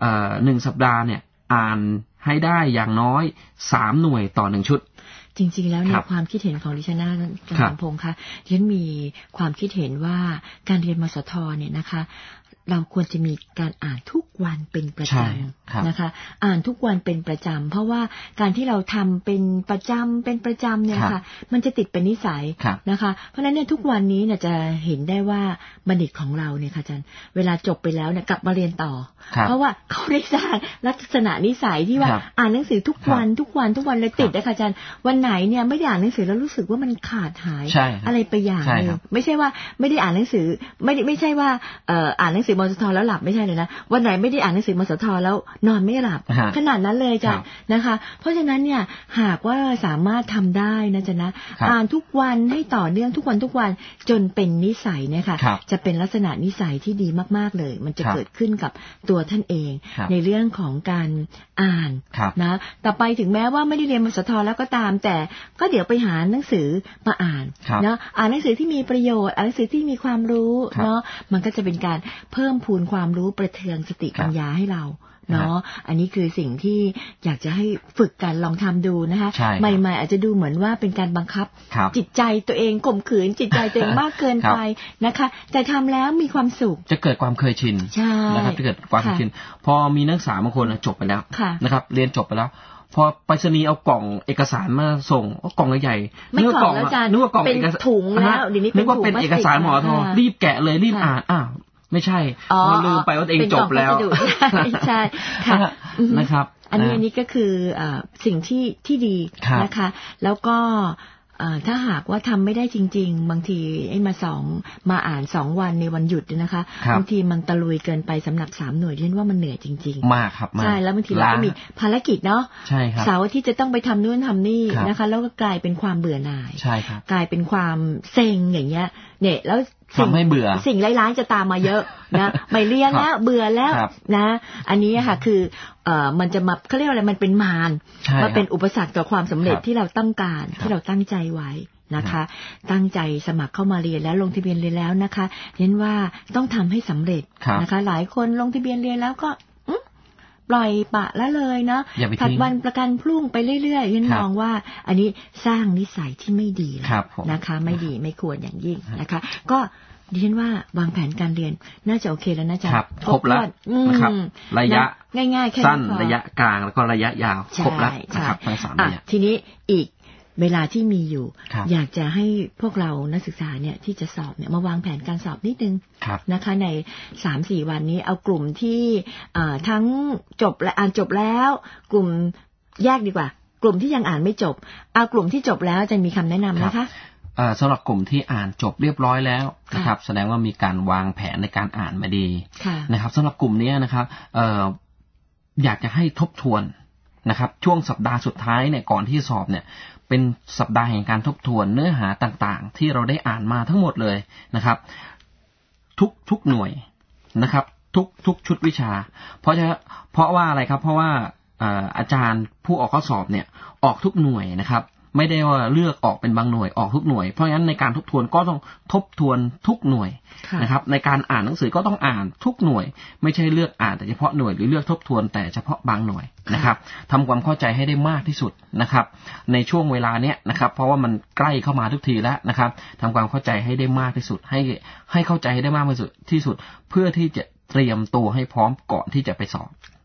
1 สัปดาห์เนี่ยอ่านให้ได้อย่างน้อย3 หน่วยต่อ1 ชุดจริงๆแล้วในความคิดเห็นของดิฉันนะอาจารย์พงษ์คะดิฉันมีความคิดเห็นว่าการเรียนมสทเนี่ยนะคะเราควรจะมีการอ่านทุกวันเป็นประจำนะคะอ่านทุกวันเป็นประจำเพราะว่าการที่เราทำเป็นประจำเนี่ยค่ะมันจะติดเป็นนิสัยนะคะเพราะฉะนั้นเนี่ยทุกวันนี้เนี่ยจะเห็นได้ว่าบัณฑิตของเราเนี่ยค่ะอาจารย์เวลาจบไปแล้วเนี่ยกลับมาเรียนต่อเพราะว่าเขาได้สร้างลักษณะนิสัยที่ว่าอ่านหนังสือทุกวันเลยติดนะคะอาจารย์วันไหนเนี่ยไม่ได้อ่านหนังสือแล้วรู้สึกว่ามันขาดหายอะไรไปอย่างนึงไม่ใช่ว่าไม่ได้อ่านหนังสือไม่ใช่ว่าอ่านหนังสือมสทแล้วหลับไม่ใช่เลยนะวันไหนไม่ได้อ่านหนังสือมสทแล้วนอนไม่หลับขนาดนั้นเลยจ้ะนะคะเพราะฉะนั้นเนี่ยหากว่าสามารถทำได้นะจ๊ะนะอ่านทุกวันให้ต่อเนื่องทุกวันจนเป็นนิสัยเนี่ยค่ะจะเป็นลักษณะนิสัยที่ดีมากๆเลยมันจะเกิดขึ้นกับตัวท่านเองในเรื่องของการอ่านนะต่อไปถึงแม้ว่าไม่ได้เรียนมสทแล้วก็ตามแต่ก็เดี๋ยวไปหาหนังสือมาอ่านนะอ่านหนังสือที่มีประโยชน์อ่านหนังสือที่มีความรู้เนาะมันก็จะเป็นการเพิ่มพูนความรู้ประเทืองสติปัญญาให้เราเนาะอันนี้คือสิ่งที่อยากจะให้ฝึกกันลองทำดูนะคะใหม่ๆอาจจะดูเหมือนว่าเป็นการบังคับจิตใจตัวเองข่มขืนจิตใจตัวเองมากเกินไปนะคะแต่ทำแล้วมีความสุขจะเกิดความเคยชินนะครับจะเกิดความเคยชินพอมีนักศึกษาบางคนจบไปแล้วนะครับเรียนจบไปแล้วพอไปรษณีย์เอากล่องเอกสารมาส่งกล่องใหญ่ๆนึกว่ากล่องเป็นถุงแล้วเดี๋ยวนี้นึกว่าเป็นเอกสารหมอทอรีบแกะเลยรีบอ่านไม่ใช่ลืมไปว่าตัวเองจบแล้วใช่ค่ะนะครับอันนี้ก็คือสิ่งที่ดีนะคะแล้วก็ถ้าหากว่าทำไม่ได้จริงๆบางทีมาอ่าน2 วันในวันหยุดนะคะบางทีมันตะลุยเกินไปสำหรับ3 หน่วยที่ว่ามันเหนื่อยจริงๆมากครับใช่แล้วบางทีเราก็มีภารกิจเนาะใช่ครับเสาร์ที่จะต้องไปทำนู่นทำนี่นะคะแล้วก็กลายเป็นความเบื่อหน่ายใช่ครับกลายเป็นความเซ็งอย่างเงี้ยเนี่ยแล้วทำให้เบื่อสิ่งร้ายๆจะตามมาเยอะนะไม่เรียนแล้วเบื่อแล้วนะอันนี้ค่ะคือมันจะมาเขาเรียกอะไรมันเป็นมารมันเป็นอุปสรรคต่อความสำเร็จที่เราต้องการที่เราตั้งใจไว้นะคะตั้งใจสมัครเข้ามาเรียนแล้วลงทะเบียนเรียนแล้วนะคะเน้นว่าต้องทำให้สำเร็จนะคะหลายคนลงทะเบียนเรียนแล้วก็ปล่อยปะละเลยเนาะผัดวันประกันพรุ่งไปเรื่อยๆยันมองว่าอันนี้สร้างนิสัยที่ไม่ดีนะคะไม่ดีไม่ควรอย่างยิ่งนะคะก็ดิฉันว่าวางแผนการเรียนน่าจะโอเคแล้วนะจ๊ะครบแล้วนะครับระยะง่ายๆแค่สั้นระยะกลางแล้วก็ระยะยาวครบแล้วนะครับทั้ง3ระยะทีนี้อีกเวลาที่มีอยู่อยากจะให้พวกเรานักศึกษาเนี่ยที่จะสอบเนี่ยมาวางแผนการสอบนิดนึงนะคะใน 3-4 วันนี้เอากลุ่มที่ทั้งจบและอ่านจบแล้วกลุ่มแยกดีกว่ากลุ่มที่ยังอ่านไม่จบเอากลุ่มที่จบแล้วจะมีคำแนะนำนะคะสำหรับกลุ่มที่อ่านจบเรียบร้อยแล้วนะครับแสดงว่ามีการวางแผนในการอ่านมาดีนะครับสำหรับกลุ่มนี้นะครับอยากจะให้ทบทวนนะครับช่วงสัปดาห์สุดท้ายเนี่ยก่อนที่สอบเนี่ยเป็นสัปดาห์แห่งการทบทวนเนื้อหาต่างๆที่เราได้อ่านมาทั้งหมดเลยนะครับทุกหน่วยนะครับทุกชุดวิชาเพราะว่าอะไรครับเพราะว่าอาจารย์ผู้ออกข้อสอบเนี่ยออกทุกหน่วยนะครับไม่ได้ว่าเลือกออกเป็นบางหน่วยออกทุกหน่วยเพราะงั้นในการทบทวนก็ต้องทบทวนทุกหน่วยนะครับในการอ่านหนังสือก็ต้องอ่านทุกหน่วยไม่ใช่เลือกอ่านแต่เฉพาะหน่วยหรือเลือกทบทวนแต่เฉพาะบางหน่วยนะครับทำความเข้าใจให้ได้มากที่สุดนะครับในช่วงเวลาเนี้ยนะครับเพราะว่ามันใกล้เข้ามาทุกทีแล้วนะครับทำความเข้าใจให้ได้มากที่สุดให้เข้าใจให้ได้มากที่สุดเพื่อที่จะเตรียมตัวให้พร้อมก่อนที่จะไปสอบ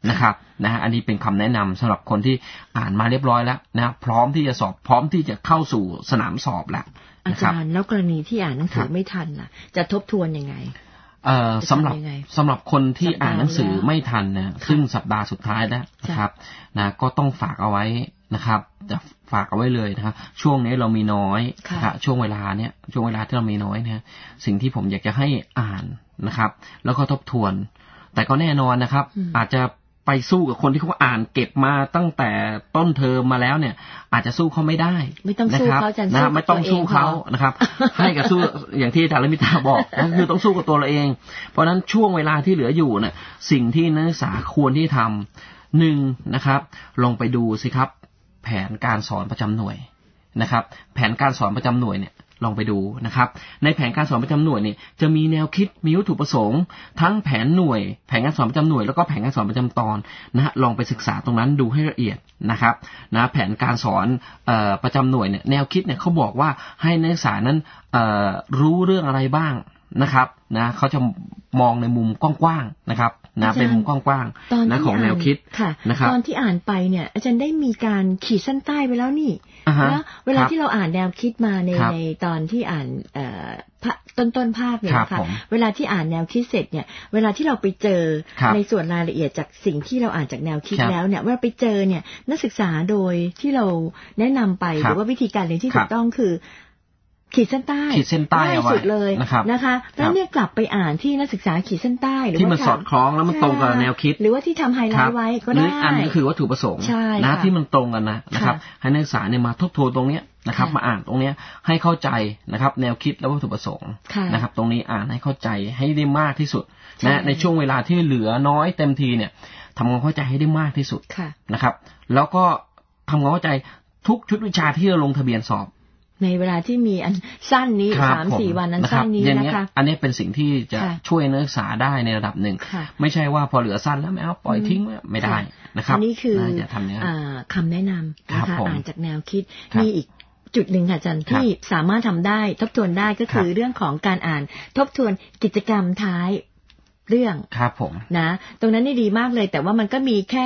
นะครับอันนี้เป็นคำแนะนำสำหรับคนที่อ่านมาเรียบร้อยแล้วนะพร้อมที่จะสอบพร้อมที่จะเข้าสู่สนามสอบแล้วอาจารย์แล้วกรณีที่อ่านหนังสือไม่ทันล่ะจะทบทวนยังไงสำหรับคนที่อ่านหนังสือไม่ทันนะซึ่งสัปดาห์สุดท้ายแล้วนะครับก็ต้องฝากเอาไว้นะครับจะฝากเอาไว้เลยนะครับช่วงนี้เรามีน้อยช่วงเวลาที่เรามีน้อยนะสิ่งที่ผมอยากจะให้อ่านนะครับแล้วก็ทบทวนแต่ก็แน่นอนนะครับอาจจะไปสู้กับคนที่เขาอ่านเก็บมาตั้งแต่ต้นเทอมมาแล้วเนี่ยอาจจะสู้เขาไม่ได้ไม่ต้องสู้เขาจันสู้ไม่ต้องสู้เขานะครับให้กับสู้อย่างที่อาจารย์ลมิตาบอกก็คือต้องสู้กับตัวเราเองเพราะฉะนั้นช่วงเวลาที่เหลืออยู่เนี่ยสิ่งที่นักศึกษาควรที่ทำหนึ่งนะครับลองไปดูสิครับแผนการสอนประจำหน่วยนะครับแผนการสอนประจำหน่วยเนี่ยลองไปดูนะครับในแผนการสอนประจำหน่วยนี่จะมีแนวคิดมีวัตถุประสงค์ทั้งแผนหน่วยแผนการสอนประจำหน่วยแล้วก็แผนการสอนประจำตอนนะลองไปศึกษาตรงนั้นดูให้ละเอียดนะครับแผนการสอนประจำหน่วยเนี่ยแนวคิดเนี่ยเขาบอกว่าให้นักศึกษานั้นรู้เรื่องอะไรบ้างนะครับเขาจะมองในมุมกว้างๆนะครับเป็นมุมกว้างๆของแนวคิดนะครับตอนที่อ่านไปเนี่ยอาจารย์ได้มีการขีดเส้นใต้ไปแล้วนี่แล้วเวลาที่เราอ่านแนวคิดมาในตอนที่อ่านต้นภาคเนี่ยนะคะเวลาที่อ่านแนวคิดเสร็จเนี่ยเวลาที่เราไปเจอในส่วนรายละเอียดจากสิ่งที่เราอ่านจากแนวคิดแล้วเนี่ยเวลาไปเจอเนี่ยนักศึกษาโดยที่เราแนะนำไปหรือว่าวิธีการเรียนที่ถูกต้องคือขีดเส้นใต้ง่ายสุดเลยนะคะแล้วเนี่ยกลับไปอ่านที่นักศึกษาขีดเส้นใต้หรือว่าที่มันสอดคล้องแล้วมันตรงกับแนวคิดหรือว่าที่ทำไฮไลท์ไว้ก็ได้หรืออันนี้คือวัตถุประสงค์ที่มันตรงกันนะครับให้นักศึกษาเนี่ยมาทบทวนตรงเนี้ยนะครับมาอ่านตรงเนี้ยให้เข้าใจนะครับแนวคิดและวัตถุประสงค์นะครับตรงนี้อ่านให้เข้าใจให้ได้มากที่สุดในช่วงเวลาที่เหลือน้อยเต็มทีเนี่ยทำความเข้าใจให้ได้มากที่สุดนะครับแล้วก็ทำความเข้าใจทุกชุดวิชาที่เราลงทะเบียนสอบในเวลาที่มีอันสั้นนี้ 3-4 วันนั้นสั้นนี้นะคะอันนี้เป็นสิ่งที่จะช่วยนักศึกษาได้ในระดับหนึ่งไม่ใช่ว่าพอเหลือสั้นแล้วไม่เอาปล่อยทิ้งไม่ได้นะครับอันนี้คือคำแนะนำนะคะอ่านจากแนวคิดมีอีกจุดหนึ่งค่ะอาจารย์ที่สามารถทำได้ทบทวนได้ก็คือเรื่องของการอ่านทบทวนกิจกรรมท้ายเรื่องครับผมนะตรงนั้นนี่ดีมากเลยแต่ว่ามันก็มีแค่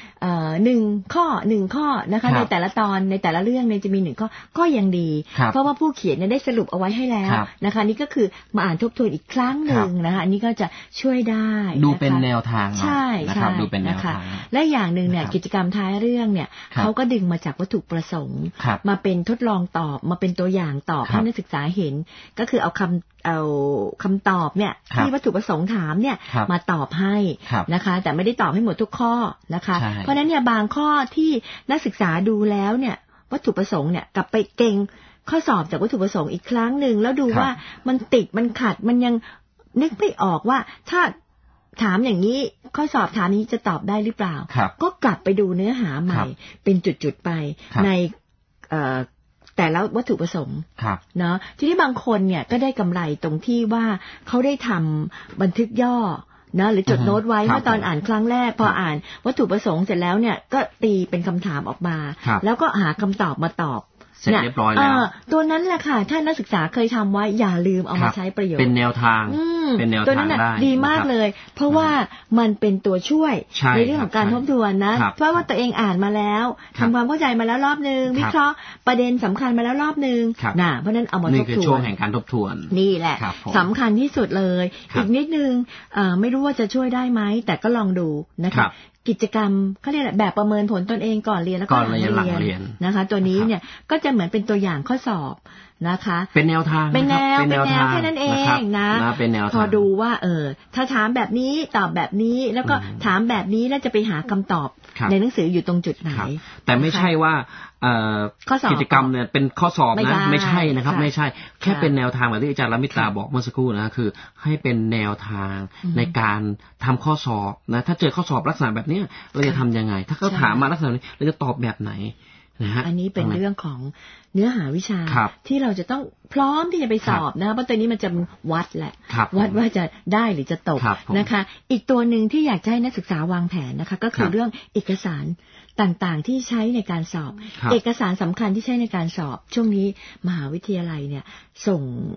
1 ข้อนะคะในแต่ละตอนในแต่ละเรื่องเนี่ยจะมี1 ข้อก็ยังดีเพราะว่าผู้เขียนเนี่ยได้สรุปเอาไว้ให้แล้วนะคะนี่ก็คือมาอ่านทบทวนอีกครั้งหนึ่งนะคะอันนี้ก็จะช่วยได้ดูเป็นแนวทางใช่นะครับดูเป็นแนวทางและอย่างหนึ่งเนี่ยกิจกรรมท้ายเรื่องเนี่ยเขาก็ดึงมาจากวัตถุประสงค์มาเป็นทดลองตอบมาเป็นตัวอย่างตอบให้นักศึกษาเห็นก็คือเอาคำตอบเนี่ยที่วัตถุประสงค์ถามเนี่ยมาตอบให้นะคะแต่ไม่ได้ตอบให้หมดทุกข้อนะคะเพราะนั้นเนี่ยบางข้อที่นักศึกษาดูแล้วเนี่ยวัตถุประสงค์เนี่ยกลับไปเก่งข้อสอบจากวัตถุประสงค์อีกครั้งหนึ่งแล้วดูว่ามันติดมันขัดมันยังนึกไม่ออกว่าถ้าถามอย่างนี้ข้อสอบถามนี้จะตอบได้หรือเปล่าก็กลับไปดูเนื้อหาใหม่เป็นจุดๆไปในแต่แล้ววัตถุประสงค์เนาะทีนี้บางคนเนี่ยก็ได้กำไรตรงที่ว่าเขาได้ทำบันทึกย่อนะหรือจดโน้ตไว้เมื่อตอนอ่านครั้งแรกพออ่านวัตถุประสงค์เสร็จแล้วเนี่ยก็ตีเป็นคำถามออกมาแล้วก็หาคำตอบมาตอบเสร็จเรียบร้อยแล้วตัวนั้นแหละค่ะถ้านักศึกษาเคยทำไว้อย่าลืมเอามาใช้ประโยชน์เป็นแนวทางเป็นแนวทางได้ดีมากเลยเพราะว่ามันเป็นตัวช่วยในเรื่องของการทบทวนนะเพราะว่าตัวเองอ่านมาแล้วทำความเข้าใจมาแล้วรอบนึงวิเคราะห์ประเด็นสำคัญมาแล้วรอบนึงเพราะนั้นเอามาทบทวนนี่คือช่วงแห่งการทบทวนนี่แหละสำคัญที่สุดเลยอีกนิดนึงไม่รู้ว่าจะช่วยได้ไหมแต่ก็ลองดูนะคะกิจกรรมเขาเรียกแบบประเมินผลตนเองก่อนเรียนแล้วก็หลังเรียนนะคะตัวนี้เนี่ยก็จะเหมือนเป็นตัวอย่างข้อสอบนะคะเป็นแนวทางเป็นแนวแค่นั้นเองนะพอดูว่าถ้าถามแบบนี้ตอบแบบนี้แล้วก็ถามแบบนี้แล้วจะไปหาคำตอบในหนังสืออยู่ตรงจุดไหนแต่ไม่ใช่ว่ากิจกรรมเนี่ยเป็นข้อสอบนะไม่ใช่นะครับไม่ใช่แค่เป็นแนวทางแบบที่อาจารย์ลมิตาบอกเมื่อสักครู่นะคือให้เป็นแนวทางในการทำข้อสอบนะถ้าเจอข้อสอบลักษณะแบบนี้เราจะทำยังไงถ้าเขาถามมาลักษณะนี้เราจะตอบแบบไหนอันนี้เป็นเรื่องของเนื้อหาวิชาที่เราจะต้องพร้อมที่จะไปสอบนะเพราะตัวนี้มันจะวัดแหละวัดว่าจะได้หรือจะตกนะคะอีกตัวหนึ่งที่อยากให้นักศึกษาวางแผนนะคะก็คือเรื่องเอกสารต่างๆที่ใช้ในการสอบเอกสารสำคัญที่ใช้ในการสอบช่วงนี้มหาวิทยาลัยเนี่ยส่ง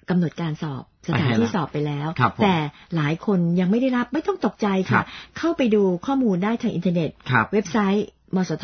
กำหนดการสอบสถานที่สอบไปแล้วแต่หลายคนยังไม่ได้รับไม่ต้องตกใจค่ะเข้าไปดูข้อมูลได้ทางอินเทอร์เน็ตเว็บไซต์มสท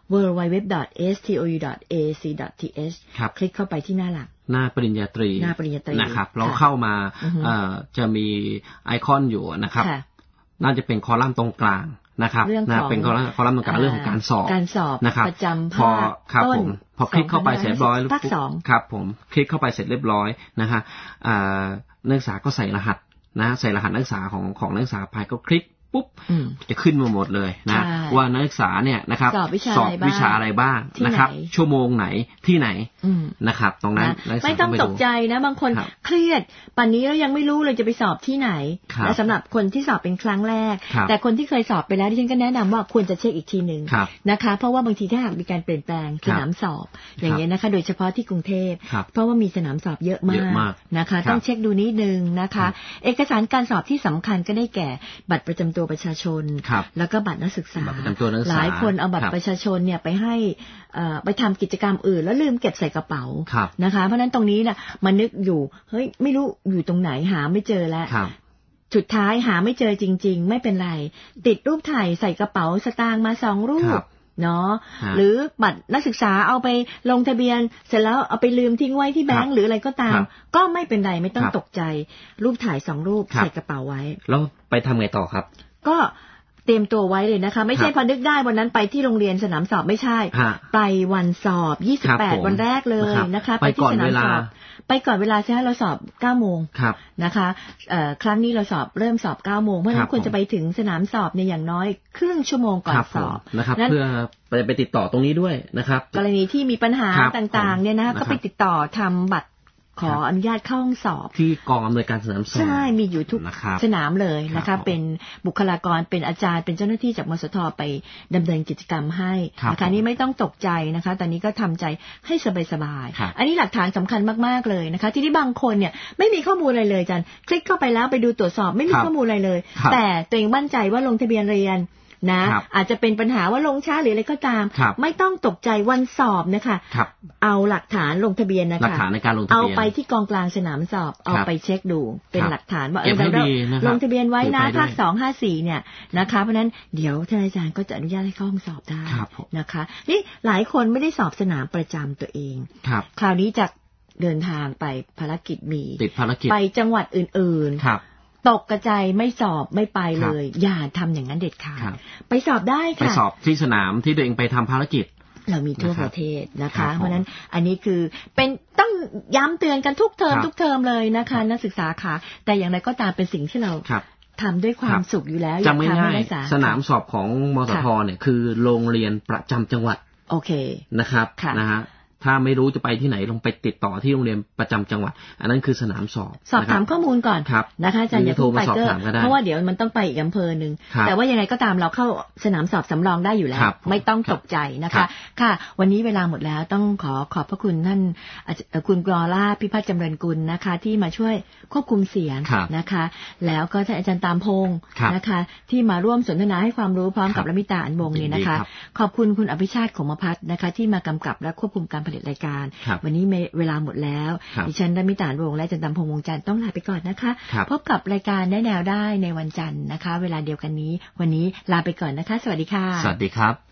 www.stu.ac.th คลิกเข้าไปที่หน้าหลักหน้าปริญญาตรีนะครับเราเข้ามาจะมีไอคอนอยู่นะครับน่าจะเป็นคอลัมน์ตรงกลางนะครับเป็นคอลัมน์ตรงกลางเรื่องของการสอบนะครับประจำภาคต้นพอคลิกเข้าไปเสร็จเรียบร้อยครับผมคลิกเข้าไปเสร็จเรียบร้อยนะฮะนักศึกษาก็ใส่รหัสนะใส่รหัสนักศึกษาของนักศึกษาไปก็คลิกปุ๊บจะขึ้นมาหมดเลยนะว่านักศึกษาเนี่ยนะครับสอบวิชาอะไรบ้างนะครับชั่วโมงไหนที่ไหนนะครับตรงนั้นไม่ต้องตกใจนะบางคนเครียดป่านนี้แล้วยังไม่รู้เลยจะไปสอบที่ไหนและสำหรับคนที่สอบเป็นครั้งแรกแต่คนที่เคยสอบไปแล้วดิฉันก็แนะนำว่าควรจะเช็คอีกทีนึงนะคะเพราะว่าบางทีถ้าหากมีการเปลี่ยนแปลงสนามสอบอย่างเงี้ยนะคะโดยเฉพาะที่กรุงเทพเพราะว่ามีสนามสอบเยอะมากนะคะต้องเช็คดูนิดนึงนะคะเอกสารการสอบที่สำคัญก็ได้แก่บัตรประจำตัวประชาชนแล้วก็บัตรนักศึกษาหลายคนเอาบัตรประชาชนเนี่ยไปให้ไปทำกิจกรรมอื่นแล้วลืมเก็บใส่กระเป๋านะคะเพราะนั้นตรงนี้นะมันนึกอยู่เฮ้ยไม่รู้อยู่ตรงไหนหาไม่เจอแล้วสุดท้ายหาไม่เจอจริงๆไม่เป็นไรติดรูปถ่ายใส่กระเป๋าสตางค์มา2 รูปเนาะหรือบัตรนักศึกษาเอาไปลงทะเบียนเสร็จแล้วเอาไปลืมทิ้งไว้ที่แบงก์หรืออะไรก็ตามก็ไม่เป็นไรไม่ต้องตกใจรูปถ่าย2 รูปใส่กระเป๋าไว้แล้วไปทำไงต่อครับก็เตรียมตัวไว้เลยนะคะไม่ใช่พอนึกได้วันนั้นไปที่โรงเรียนสนามสอบไม่ใช่ไปวันสอบ28วันแรกเลยนะคะไปที่สนามสอบไปก่อนเวลาใช่ไหมเราสอบ 9 โมงนะคะครั้งนี้เราเริ่มสอบ 9 โมงเพราะฉะนั้นควรจะไปถึงสนามสอบในอย่างน้อยครึ่งชั่วโมงก่อนสอบนะครับเพื่อไปติดต่อตรงนี้ด้วยนะครับกรณีที่มีปัญหาต่างๆเนี่ยนะก็ไปติดต่อทำบัตรขออนุญาตเข้าห้องสอบที่กองอำนวยการสนามสอบใช่มีอยู่ทุกสนามเลยนะคะเป็นบุคลากรเป็นอาจารย์เป็นเจ้าหน้าที่จากมสทไปดำเนินกิจกรรมให้นะคะนี่ไม่ต้องตกใจนะคะตอนนี้ก็ทำใจให้สบายๆอันนี้หลักฐานสำคัญมากๆเลยนะคะที่บางคนเนี่ยไม่มีข้อมูลอะไรเลยอาจารย์คลิกเข้าไปแล้วไปดูตรวจสอบไม่มีข้อมูลอะไรเลยแต่ตัวเองมั่นใจว่าลงทะเบียนเรียนนะอาจจะเป็นปัญหาว่าลงช้าหรืออะไรก็ตามไม่ต้องตกใจวันสอบนะคะเอาหลักฐานลงทะเบียนนะคะหลักฐานในการลงทะเบียนเอาไปที่กองกลางสนามสอบเอาไปเช็คดูเป็นหลักฐานว่าเราลงทะเบียนไว้นะภาค254เนี่ยนะคะเพราะนั้นเดี๋ยวท่านอาจารย์ก็จะอนุญาตให้เข้าห้องสอบได้นะคะนี่หลายคนไม่ได้สอบสนามประจำตัวเองคราวนี้จะเดินทางไปภารกิจมีติดภารกิจไปจังหวัดอื่นๆตกกระจายไม่สอบไม่ไปเลยอย่าทำอย่างนั้นเด็ดขาดไปสอบได้ค่ะไปสอบที่สนามที่ตัวเองไปทำภารกิจเรามีทั่วประเทศนะคะเพราะนั้นอันนี้คือเป็นต้องย้ำเตือนกันทุกเทอมเลยนะคะนักศึกษาค่ะแต่อย่างไรก็ตามเป็นสิ่งที่เราทำด้วยความสุขอยู่แล้วจำไม่ง่ายสนามสอบของมสทเนี่ยคือโรงเรียนประจำจังหวัดโอเคนะครับนะฮะถ้าไม่รู้จะไปที่ไหนลงไปติดต่อที่โรงเรียนประจำจังหวัดอันนั้นคือสนามสอบถามข้อมูลก่อนนะคะอาจารย์อย่าเพิ่งไปเจอเพราะว่าเดี๋ยวมันต้องไปอีกอำเภอหนึ่งแต่ว่ายังไงก็ตามเราเข้าสนามสอบสำรองได้อยู่แล้วไม่ต้องตกใจนะคะค่ะวันนี้เวลาหมดแล้วต้องขอบพระคุณท่านคุณกรล่าพิพัฒน์จำเริญกุลนะคะที่มาช่วยควบคุมเสียงนะคะแล้วก็ท่านอาจารย์ตามพงศ์นะคะที่มาร่วมสนทนาให้ความรู้พร้อมกับลมิตาอันวงศ์เนี่ยนะคะขอบคุณคุณอภิชาติขมภัทรนะคะที่มากำกับและควบคุมการผลิตรายการวันนี้เวลาหมดแล้วดิฉันลมิตาอันวงศ์และอาจารย์ตามพงศ์วงศ์จันทร์ต้องลาไปก่อนนะคะพบกับรายการแนวได้ในวันจันทร์นะคะเวลาเดียวกันนี้วันนี้ลาไปก่อนนะคะสวัสดีค่ะสวัสดีครับ